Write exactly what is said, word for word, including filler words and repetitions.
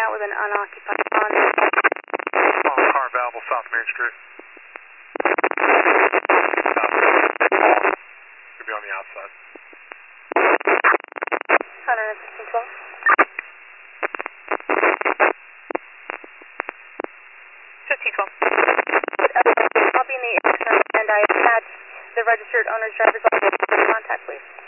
out with an unoccupied Honda. On car available South Main Street. Could be on the outside. one hundred fifteen twelve. fifteen twelve. Copy in the external, and I attached the registered owner's driver's license. Contact, please.